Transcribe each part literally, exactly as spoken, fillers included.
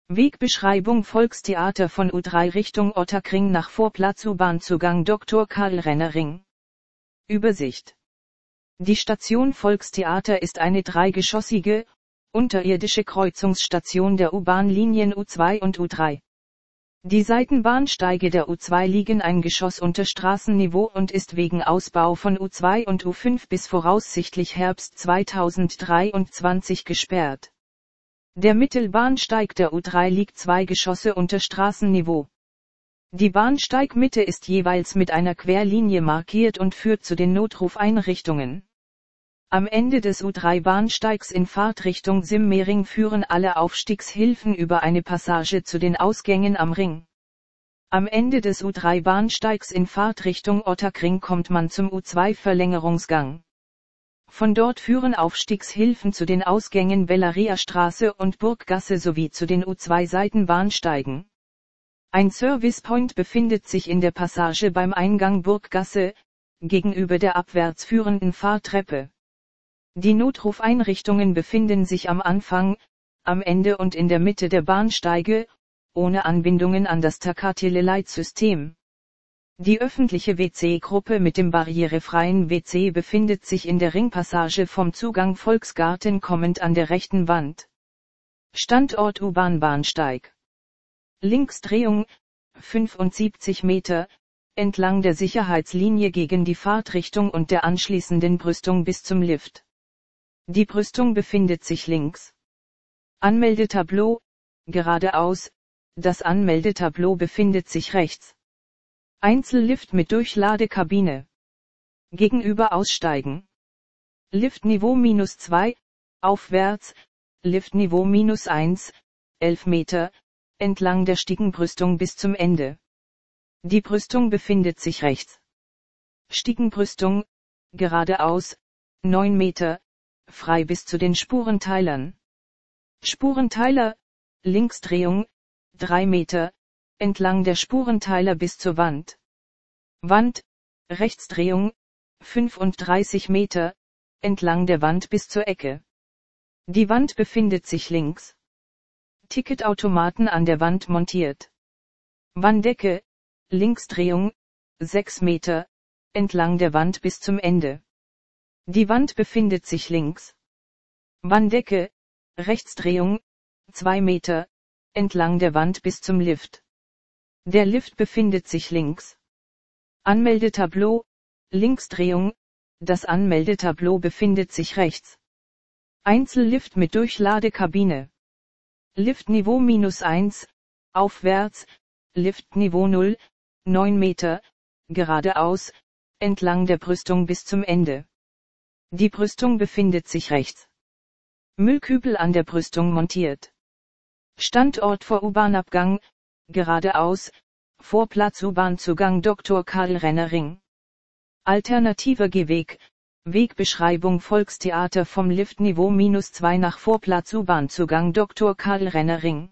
Wegbeschreibung Volkstheater von U drei Richtung Ottakring nach Vorplatz U-Bahn-Zugang Doktor Karl-Renner-Ring. Übersicht. Die Station Volkstheater ist eine dreigeschossige, unterirdische Kreuzungsstation der U-Bahn-Linien U zwei und U drei. Die Seitenbahnsteige der U zwei liegen ein Geschoss unter Straßenniveau und ist wegen Ausbau von U zwei und U fünf bis voraussichtlich Herbst zweitausenddreiundzwanzig gesperrt. Der Mittelbahnsteig der U drei liegt zwei Geschosse unter Straßenniveau. Die Bahnsteigmitte ist jeweils mit einer Querlinie markiert und führt zu den Notrufeinrichtungen. Am Ende des U drei Bahnsteigs in Fahrtrichtung Simmering führen alle Aufstiegshilfen über eine Passage zu den Ausgängen am Ring. Am Ende des U drei Bahnsteigs in Fahrtrichtung Ottakring kommt man zum U zwei Verlängerungsgang. Von dort führen Aufstiegshilfen zu den Ausgängen Bellariastraße und Burggasse sowie zu den U zwei Seitenbahnsteigen. Ein Servicepoint befindet sich in der Passage beim Eingang Burggasse, gegenüber der abwärts führenden Fahrtreppe. Die Notrufeinrichtungen befinden sich am Anfang, am Ende und in der Mitte der Bahnsteige, ohne Anbindungen an das Takateleleitsystem. Die öffentliche W C-Gruppe mit dem barrierefreien W C befindet sich in der Ringpassage vom Zugang Volksgarten kommend an der rechten Wand. Standort U-Bahn-Bahnsteig. Linksdrehung, fünfundsiebzig Meter, entlang der Sicherheitslinie gegen die Fahrtrichtung und der anschließenden Brüstung bis zum Lift. Die Brüstung befindet sich links. Anmeldetableau, geradeaus, das Anmeldetableau befindet sich rechts. Einzellift mit Durchladekabine. Gegenüber aussteigen. Liftniveau minus zwei, aufwärts, Liftniveau minus eins, elf Meter, entlang der Stiegenbrüstung bis zum Ende. Die Brüstung befindet sich rechts. Stiegenbrüstung, geradeaus, neun Meter, frei bis zu den Spurenteilern. Spurenteiler, Linksdrehung, drei Meter, entlang der Spurenteiler bis zur Wand. Wand, Rechtsdrehung, fünfunddreißig Meter, entlang der Wand bis zur Ecke. Die Wand befindet sich links. Ticketautomaten an der Wand montiert. Wanddecke, Linksdrehung, sechs Meter, entlang der Wand bis zum Ende. Die Wand befindet sich links. Wanddecke, Rechtsdrehung, zwei Meter, entlang der Wand bis zum Lift. Der Lift befindet sich links. Anmeldetableau, Linksdrehung, das Anmeldetableau befindet sich rechts. Einzellift mit Durchladekabine. Liftniveau minus eins, aufwärts, Liftniveau null, neun Meter, geradeaus, entlang der Brüstung bis zum Ende. Die Brüstung befindet sich rechts. Müllkübel an der Brüstung montiert. Standort vor U-Bahn-Abgang, geradeaus, Vorplatz U-Bahn-Zugang Doktor Karl-Renner-Ring. Alternativer Gehweg, Wegbeschreibung Volkstheater vom Liftniveau minus zwei nach Vorplatz U-Bahn-Zugang Doktor Karl-Renner-Ring.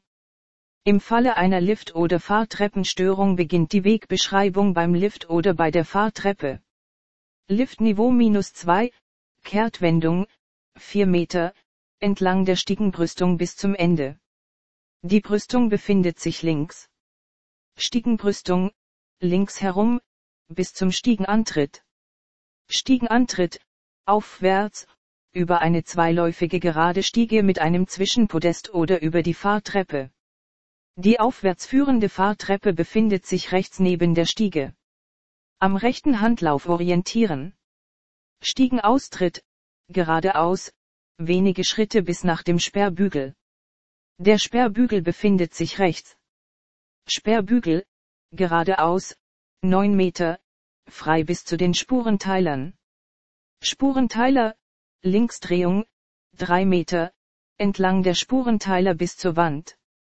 Im Falle einer Lift- oder Fahrtreppenstörung beginnt die Wegbeschreibung beim Lift oder bei der Fahrtreppe. Liftniveau minus zwei, Kehrtwendung, vier Meter, entlang der Stiegenbrüstung bis zum Ende. Die Brüstung befindet sich links. Stiegenbrüstung, links herum, bis zum Stiegenantritt. Stiegenantritt, aufwärts, über eine zweiläufige gerade Stiege mit einem Zwischenpodest oder über die Fahrtreppe. Die aufwärts führende Fahrtreppe befindet sich rechts neben der Stiege. Am rechten Handlauf orientieren. Stiegenaustritt, geradeaus, wenige Schritte bis nach dem Sperrbügel. Der Sperrbügel befindet sich rechts. Sperrbügel, geradeaus, neun Meter, frei bis zu den Spurenteilern. Spurenteiler, Linksdrehung, drei Meter, entlang der Spurenteiler bis zur Wand.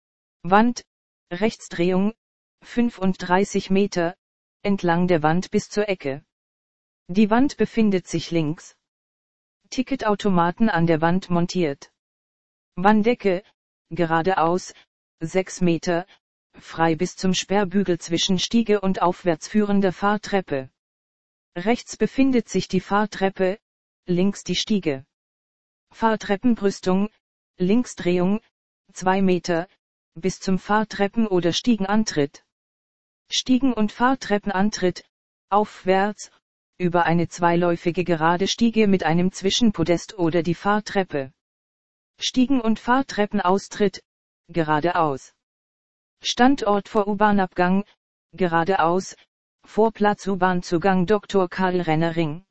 Wand, Rechtsdrehung, fünfunddreißig Meter, entlang der Wand bis zur Ecke. Die Wand befindet sich links. Ticketautomaten an der Wand montiert. Wanddecke, geradeaus, sechs Meter, frei bis zum Sperrbügel zwischen Stiege und aufwärts führender Fahrtreppe. Rechts befindet sich die Fahrtreppe, links die Stiege. Fahrtreppenbrüstung, Linksdrehung, zwei Meter, bis zum Fahrtreppen- oder Stiegenantritt. Stiegen- und Fahrtreppenantritt, aufwärts, über eine zweiläufige gerade Stiege mit einem Zwischenpodest oder die Fahrtreppe. Stiegen- und Fahrtreppenaustritt, geradeaus. Standort vor U-Bahn-Abgang, geradeaus, Vorplatz U-Bahn-Zugang Doktor Karl Renner Ring.